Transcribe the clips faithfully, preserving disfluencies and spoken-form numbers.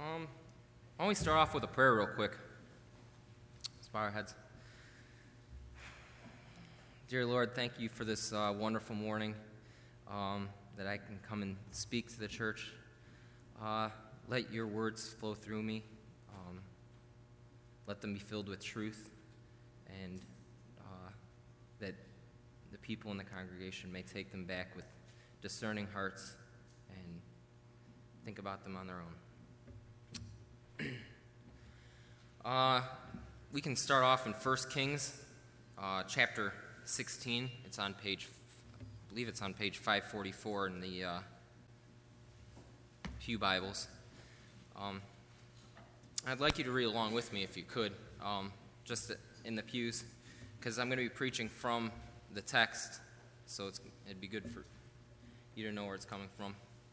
Um, why don't we start off with a prayer real quick? Let's bow our heads. Dear Lord, thank you for this uh, wonderful morning um, that I can come and speak to the church. Uh, let your words flow through me. Um, let them be filled with truth, and uh, that the people in the congregation may take them back with discerning hearts and think about them on their own. uh, we can start off in First Kings, uh, chapter sixteen. It's on page, I believe it's on page five forty-four in the uh, Pew Bibles. Um, I'd like you to read along with me if you could, um, just in the pews, because I'm going to be preaching from the text, so it's, it'd be good for you to know where it's coming from.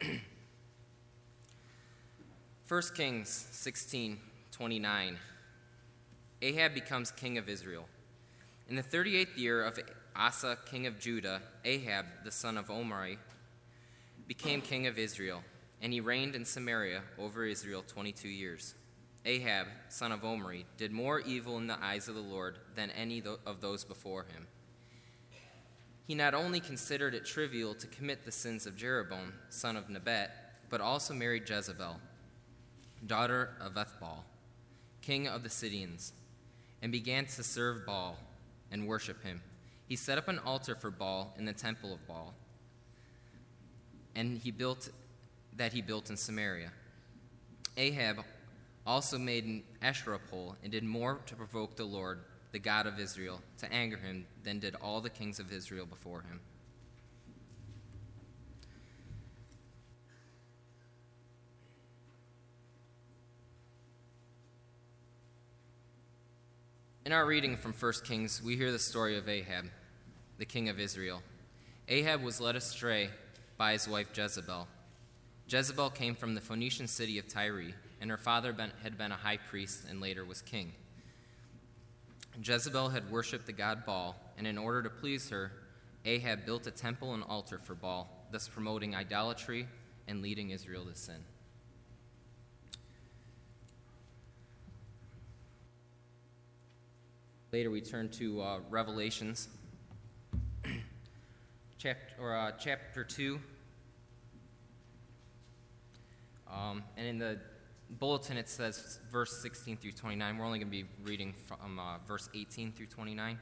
First Kings sixteen twenty-nine. Ahab becomes king of Israel. In the thirty-eighth year of Asa, king of Judah, Ahab, the son of Omri, became king of Israel, and he reigned in Samaria over Israel twenty-two years. Ahab, son of Omri, did more evil in the eyes of the Lord than any of those before him. He not only considered it trivial to commit the sins of Jeroboam, son of Nebat, but also married Jezebel, daughter of Ethbaal, king of the Sidonians, and began to serve Baal and worship him. He set up an altar for Baal in the temple of Baal, and he built that he built in Samaria. Ahab also made an Asherah pole and did more to provoke the Lord, the God of Israel, to anger him than did all the kings of Israel before him. In our reading from First Kings, we hear the story of Ahab, the king of Israel. Ahab was led astray by his wife Jezebel. Jezebel came from the Phoenician city of Tyre, and her father had been a high priest and later was king. Jezebel had worshipped the god Baal, and in order to please her, Ahab built a temple and altar for Baal, thus promoting idolatry and leading Israel to sin. Later, we turn to uh, Revelations, chapter, or, uh, chapter two. Um, and in the bulletin, it says verse sixteen through twenty-nine. We're only going to be reading from uh, verse eighteen through twenty-nine.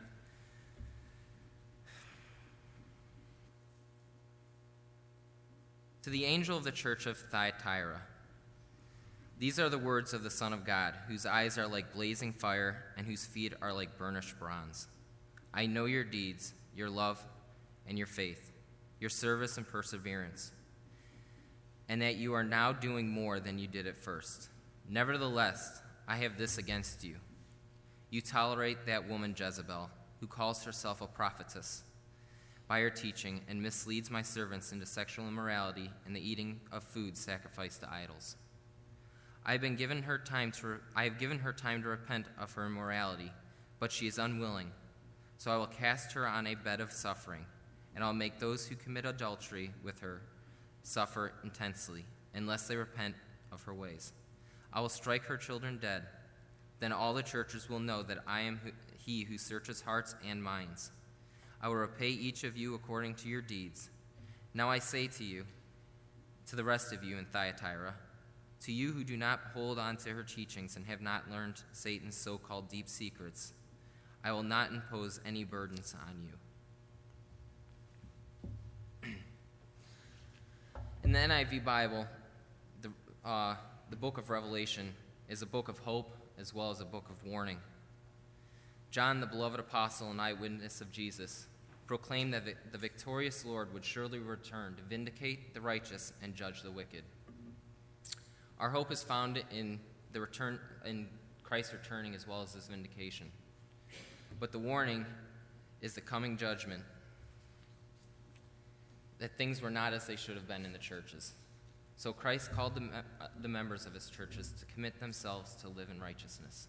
To the angel of the church of Thyatira, these are the words of the Son of God, whose eyes are like blazing fire and whose feet are like burnished bronze. I know your deeds, your love, and your faith, your service and perseverance, and that you are now doing more than you did at first. Nevertheless, I have this against you. You tolerate that woman Jezebel, who calls herself a prophetess, by her teaching and misleads my servants into sexual immorality and the eating of food sacrificed to idols. I have been given her time to re- I have given her time to repent of her immorality, but she is unwilling. So I will cast her on a bed of suffering, and I'll make those who commit adultery with her suffer intensely, unless they repent of her ways. I will strike her children dead. Then all the churches will know that I am he who searches hearts and minds. I will repay each of you according to your deeds. Now I say to you, to the rest of you in Thyatira, to you who do not hold on to her teachings and have not learned Satan's so-called deep secrets, I will not impose any burdens on you. In the N I V Bible, the, uh, the book of Revelation is a book of hope as well as a book of warning. John, the beloved apostle and eyewitness of Jesus, proclaimed that the victorious Lord would surely return to vindicate the righteous and judge the wicked. Our hope is found in the return, in Christ's returning as well as his vindication. But the warning is the coming judgment, that things were not as they should have been in the churches. So Christ called the, uh, the members of his churches to commit themselves to live in righteousness.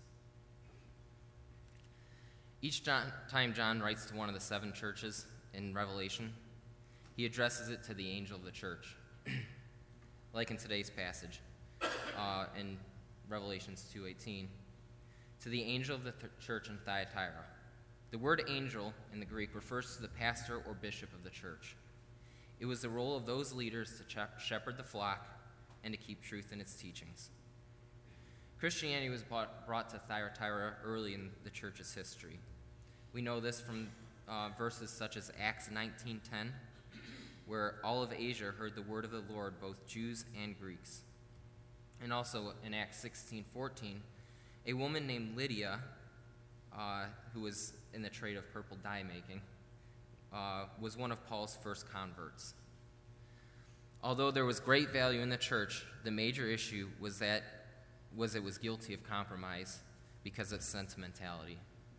Each John, time John writes to one of the seven churches in Revelation, he addresses it to the angel of the church, like in today's passage. Uh, in Revelations two eighteen. To the angel of the th- church in Thyatira. The word angel in the Greek refers to the pastor or bishop of the church. It was the role of those leaders to ch- shepherd the flock and to keep truth in its teachings. Christianity was brought, brought to Thyatira early in the church's history. We know this from uh, verses such as Acts nineteen ten, where all of Asia heard the word of the Lord, both Jews and Greeks. And also in Acts sixteen fourteen, a woman named Lydia, uh, who was in the trade of purple dye making, uh, was one of Paul's first converts. Although there was great value in the church, the major issue was that was it was guilty of compromise because of sentimentality.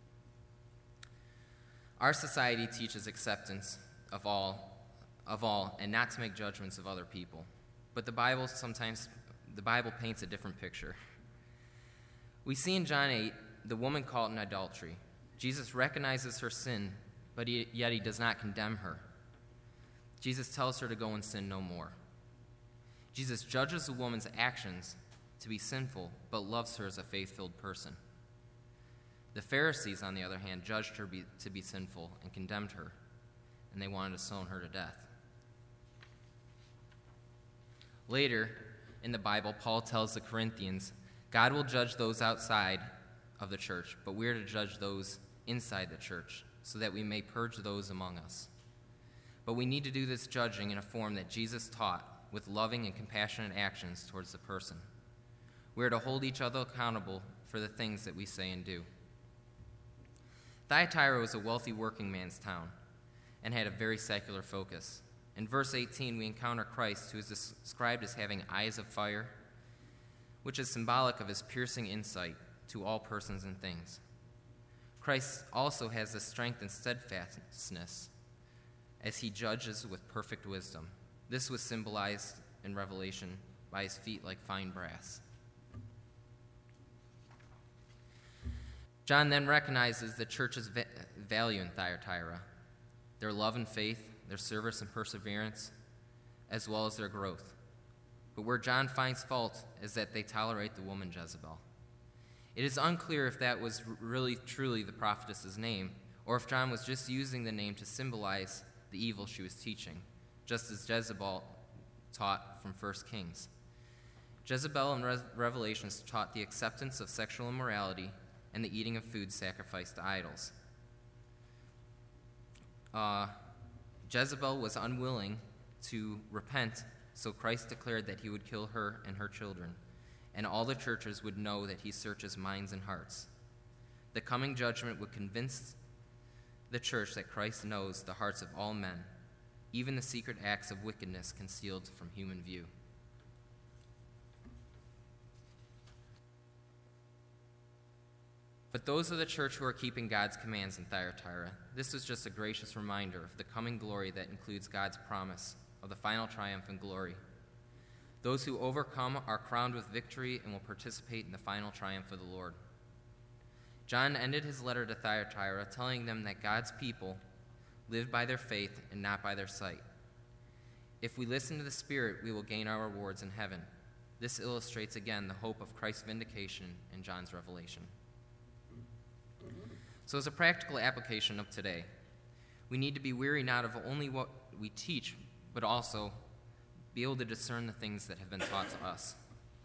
Our society teaches acceptance of all, of all, and not to make judgments of other people. But the Bible sometimes, the Bible paints a different picture. We see in John eight the woman caught in adultery. Jesus recognizes her sin, but he, yet he does not condemn her. Jesus tells her to go and sin no more. Jesus judges the woman's actions to be sinful, but loves her as a faith-filled person. The Pharisees, on the other hand, judged her be, to be sinful and condemned her, and they wanted to stone her to death. Later in the Bible, Paul tells the Corinthians, God will judge those outside of the church, but we are to judge those inside the church, so that we may purge those among us. But we need to do this judging in a form that Jesus taught, with loving and compassionate actions towards the person. We are to hold each other accountable for the things that we say and do. Thyatira was a wealthy working man's town and had a very secular focus. In verse eighteen, we encounter Christ, who is described as having eyes of fire, which is symbolic of his piercing insight to all persons and things. Christ also has the strength and steadfastness as he judges with perfect wisdom. This was symbolized in Revelation by his feet like fine brass. John then recognizes the church's va- value in Thyatira, their love and faith, their service and perseverance, as well as their growth. But where John finds fault is that they tolerate the woman Jezebel. It is unclear if that was really truly the prophetess's name, or if John was just using the name to symbolize the evil she was teaching, just as Jezebel taught from First Kings. Jezebel in Re- Revelations taught the acceptance of sexual immorality and the eating of food sacrificed to idols. Uh, Jezebel was unwilling to repent, so Christ declared that he would kill her and her children, and all the churches would know that he searches minds and hearts. The coming judgment would convince the church that Christ knows the hearts of all men, even the secret acts of wickedness concealed from human view. But those of the church who are keeping God's commands in Thyatira, this is just a gracious reminder of the coming glory that includes God's promise of the final triumph and glory. Those who overcome are crowned with victory and will participate in the final triumph of the Lord. John ended his letter to Thyatira telling them that God's people live by their faith and not by their sight. If we listen to the Spirit, we will gain our rewards in heaven. This illustrates again the hope of Christ's vindication in John's revelation. So as a practical application of today, we need to be weary not of only what we teach, but also be able to discern the things that have been taught to us.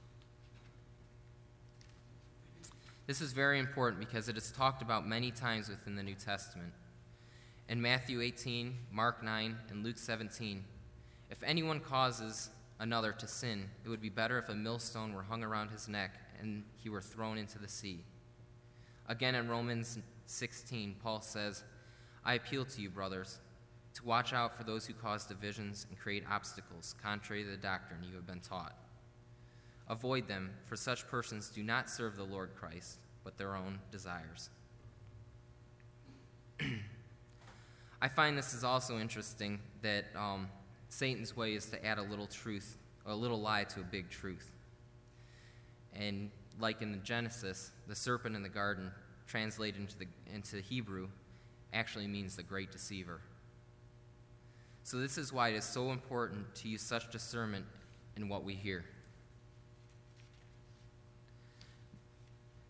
This is very important because it is talked about many times within the New Testament. In Matthew eighteen, Mark nine, and Luke seventeen, if anyone causes another to sin, it would be better if a millstone were hung around his neck and he were thrown into the sea. Again, in Romans sixteen, Paul says, I appeal to you, brothers, to watch out for those who cause divisions and create obstacles contrary to the doctrine you have been taught. Avoid them, for such persons do not serve the Lord Christ, but their own desires. I find this is also interesting that um, Satan's way is to add a little truth, or a little lie to a big truth. And like in the Genesis, the serpent in the garden, translated into, the, into Hebrew, actually means the great deceiver. So this is why it is so important to use such discernment in what we hear.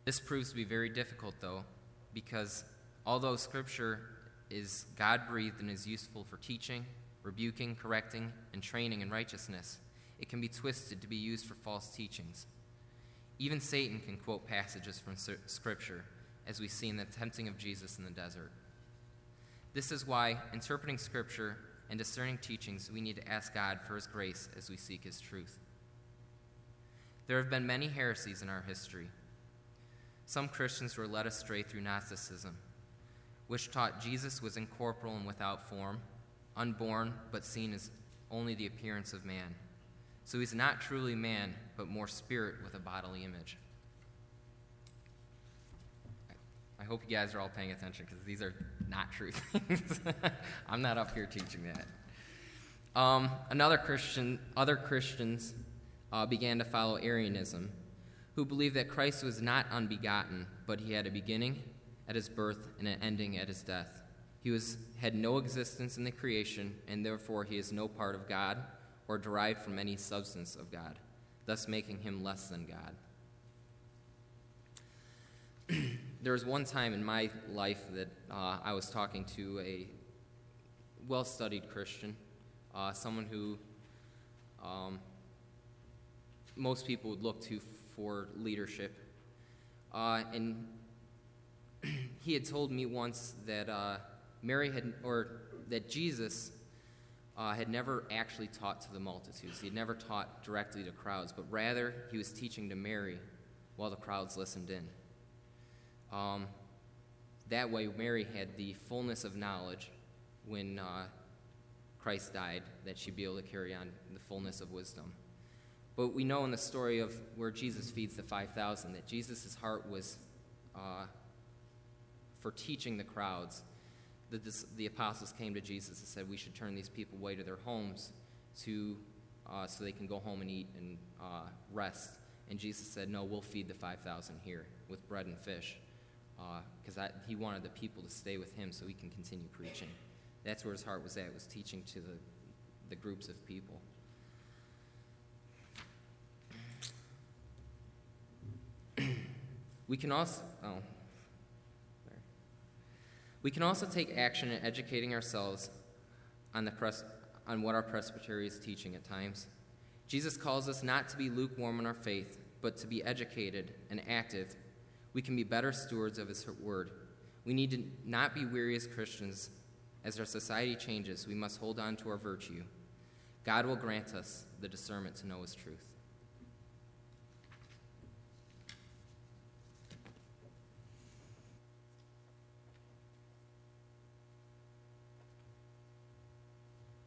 This proves to be very difficult, though, because although Scripture is God-breathed and is useful for teaching, rebuking, correcting, and training in righteousness, it can be twisted to be used for false teachings. Even Satan can quote passages from Scripture, as we see in the tempting of Jesus in the desert. This is why, interpreting Scripture and discerning teachings, we need to ask God for His grace as we seek His truth. There have been many heresies in our history. Some Christians were led astray through Gnosticism, which taught Jesus was incorporeal and without form, unborn, but seen as only the appearance of man. So he's not truly man, but more spirit with a bodily image. I hope you guys are all paying attention, because these are not true things. I'm not up here teaching that. Um, another Christian, other Christians uh, began to follow Arianism, who believed that Christ was not unbegotten, but he had a beginning at his birth and an ending at his death. He was had no existence in the creation, and therefore he is no part of God or derived from any substance of God, thus making him less than God. There was one time in my life that uh, I was talking to a well-studied Christian, uh, someone who um, most people would look to for leadership. Uh, and he had told me once that uh, Mary had, or that Jesus uh, had never actually taught to the multitudes. He had never taught directly to crowds, but rather he was teaching to Mary while the crowds listened in. Um, that way, Mary had the fullness of knowledge when uh, Christ died, that she'd be able to carry on the fullness of wisdom. But we know in the story of where Jesus feeds the five thousand that Jesus' heart was uh, for teaching the crowds. The, this, the apostles came to Jesus and said, we should turn these people away to their homes to uh, so they can go home and eat and uh, rest. And Jesus said, no, we'll feed the five thousand here with bread and fish, because uh, he wanted the people to stay with him so he can continue preaching. That's where his heart was at, was teaching to the, the groups of people. We can also, oh, sorry. We can also take action in educating ourselves on the pres- on what our presbytery is teaching at times. Jesus calls us not to be lukewarm in our faith, but to be educated and active. We can be better stewards of his word. We need to not be weary as Christians. As our society changes, we must hold on to our virtue. God will grant us the discernment to know his truth.